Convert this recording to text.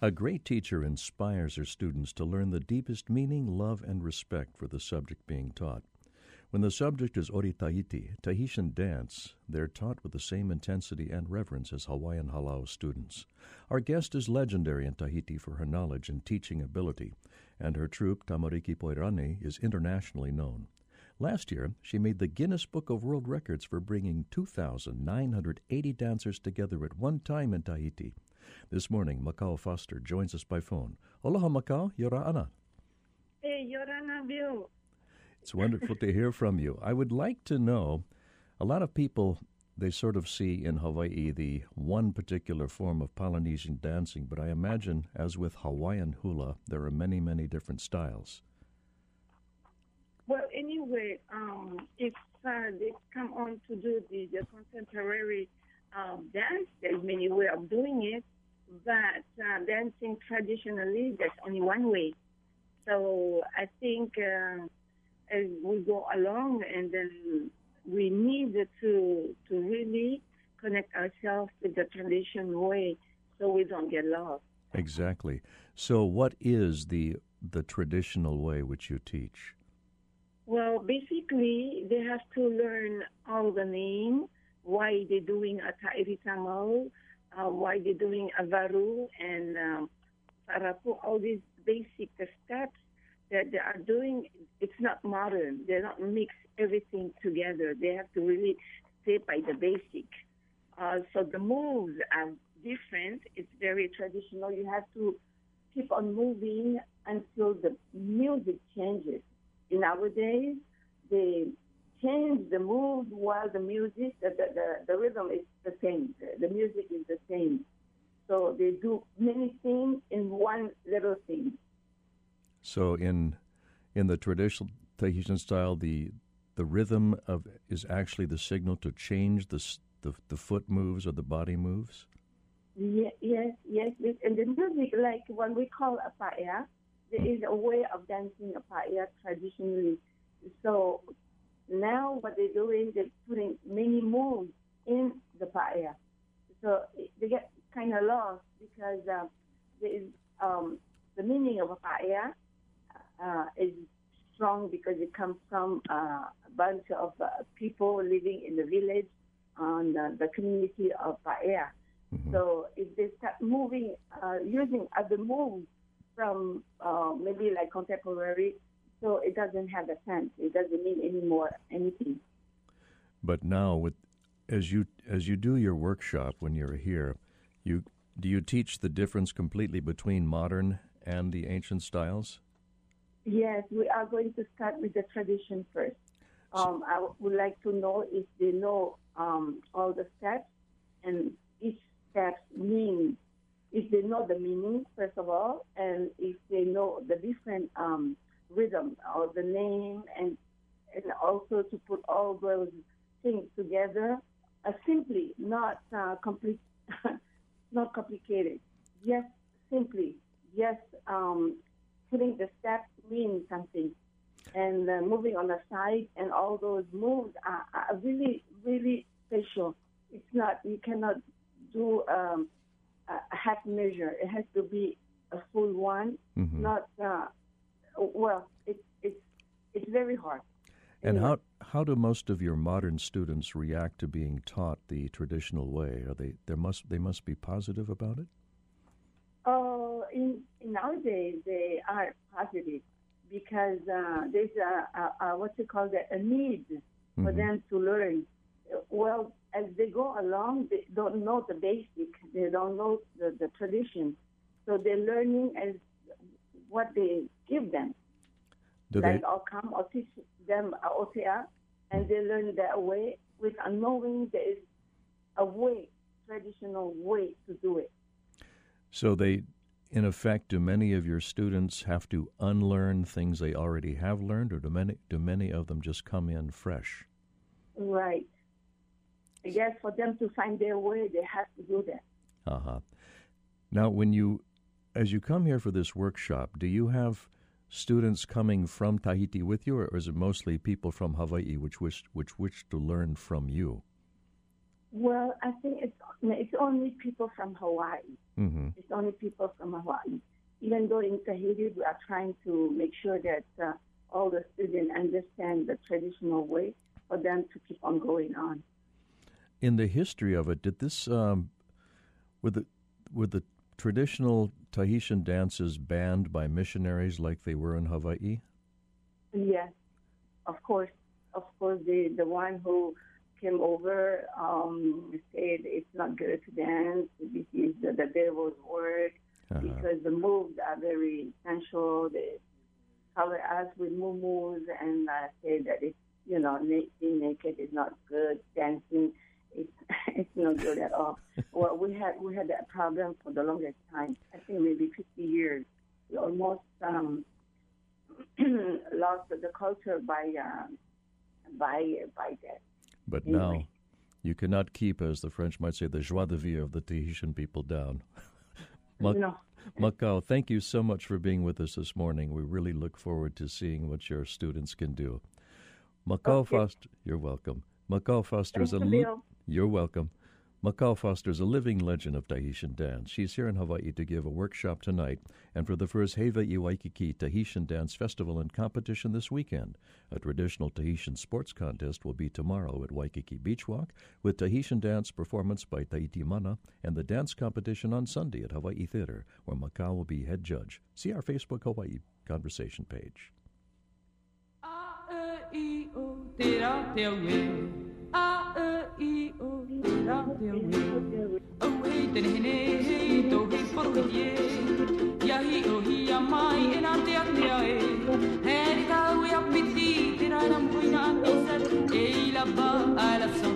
A great teacher inspires her students to learn the deepest meaning, love, and respect for the subject being taught. When the subject is Ori Tahiti, Tahitian dance, they're taught with the same intensity and reverence as Hawaiian halau students. Our guest is legendary in Tahiti for her knowledge and teaching ability, and her troupe, Tamariki Poirane, is internationally known. Last year, she made the Guinness Book of World Records for bringing 2,980 dancers together at one time in Tahiti. This morning, Makau Foster joins us by phone. Aloha, Makau. Yora ana. Hey, Yora ana, Bill. It's wonderful to hear from you. I would like to know, a lot of people, they sort of see in Hawaii the one particular form of Polynesian dancing, but I imagine, as with Hawaiian hula, there are many, many different styles. Well, anyway, if they come on to do the contemporary dance, there's many ways of doing it, but dancing traditionally, there's only one way. So I think as we go along, and then we need to really connect ourselves to the traditional way so we don't get lost. Exactly. So what is the traditional way which you teach? Well, basically, they have to learn all the name, why they're doing a ta'iri-tamau, why they're doing a varu and parapu, all these basic steps that they are doing. It's not modern. They don't mix everything together. They have to really stay by the basic. So the moves are different. It's very traditional. You have to keep on moving until the music changes. Nowadays, they change the move while the music, the rhythm is the same. The music is the same. So they do many things in one little thing. So in the traditional Tahitian style, the rhythm is actually the signal to change the foot moves or the body moves? Yes. And the music, like when we call a paia, there is a way of dancing a paia traditionally. So now what they're doing, they're putting many moves in the paia. So they get kind of lost because there is the meaning of a paia is strong because it comes from a bunch of people living in the village on the community of paia. Mm-hmm. So if they start moving, using other moves from maybe like contemporary, so it doesn't have a sense. It doesn't mean anything. But now, as you do your workshop when you're here, do you teach the difference completely between modern and the ancient styles? Yes, we are going to start with the tradition first. I would like to know if they know all the steps and each step means. If they know the meaning, first of all, and if they know the different rhythm or the name, and also to put all those things together, simply, not not complicated. Just simply, putting the steps means something, and moving on the side, and all those moves are really, really special. It's not, you cannot do a half measure. It has to be a full one. Mm-hmm. Not it's very hard. And anyway. How do most of your modern students react to being taught the traditional way? They must be positive about it? In nowadays they are positive because there's a need for mm-hmm. them to learn. Well, as they go along, they don't know the basic. They don't know the tradition. So they're learning as what they give them. I'll come, I'll teach them OTA, and they learn that way without knowing there is a way, traditional way to do it. So they, in effect, do many of your students have to unlearn things they already have learned, or do many of them just come in fresh? Right. I guess for them to find their way, they have to do that. Uh-huh. Now, as you come here for this workshop, do you have students coming from Tahiti with you, or is it mostly people from Hawaii which wish to learn from you? Well, I think it's only people from Hawaii. Mm-hmm. It's only people from Hawaii. Even though in Tahiti, we are trying to make sure that all the students understand the traditional way for them to keep on going on. In the history of it, did this were the traditional Tahitian dances banned by missionaries like they were in Hawaii? Yes, of course. Of course, the one who came over said it's not good to dance. This is the devil's work because the moves are very sensual. They cover us with muumuus and say that it's, being naked is not good. Dancing, it's not good at all. Well, we had that problem for the longest time. I think maybe 50 years. We almost lost the culture by that. But anyway. Now, you cannot keep, as the French might say, the joie de vivre of the Tahitian people down. No. Makau, thank you so much for being with us this morning. We really look forward to seeing what your students can do. Makau Foster, you're welcome. Makau Foster is you're welcome. Makau Foster is a living legend of Tahitian dance. She's here in Hawaii to give a workshop tonight and for the first Hewa I Waikiki Tahitian Dance Festival and Competition this weekend. A traditional Tahitian sports contest will be tomorrow at Waikiki Beach Walk with Tahitian dance performance by Tahiti Mana and the dance competition on Sunday at Hawaii Theater, where Makau will be head judge. See our Facebook Hawaii conversation page. Away te hene to he porye ya hi o hi ya mai ena te atea e he ka we apiti te ra na muina e sa e la ba ala so